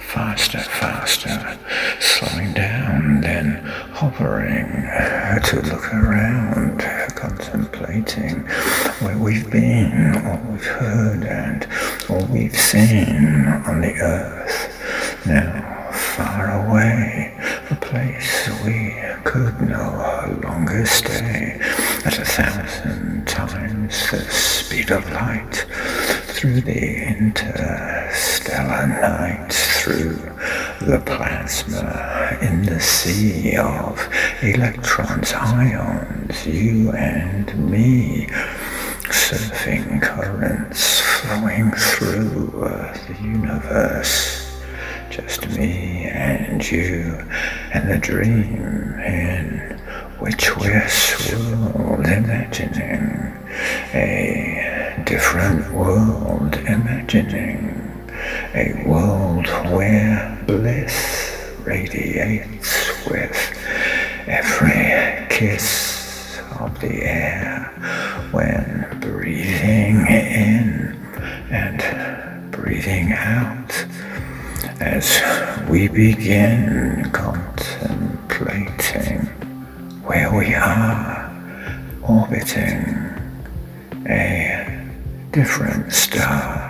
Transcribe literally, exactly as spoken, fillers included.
faster, faster, slowing down, then hovering to look around, contemplating where we've been, what we've heard, and all we've seen on the earth. Now, far away, a place we could no longer stay, at a thousand times the speed of light, through the interstellar night, through the plasma in the sea of electrons, ions, you and me, surfing currents flowing through the universe. Just me and you and the dream in which we're swirled, imagining a different world, imagining a world where bliss radiates with every kiss of the air, when breathing in and breathing out, as we begin contemplating where we are, orbiting a different star.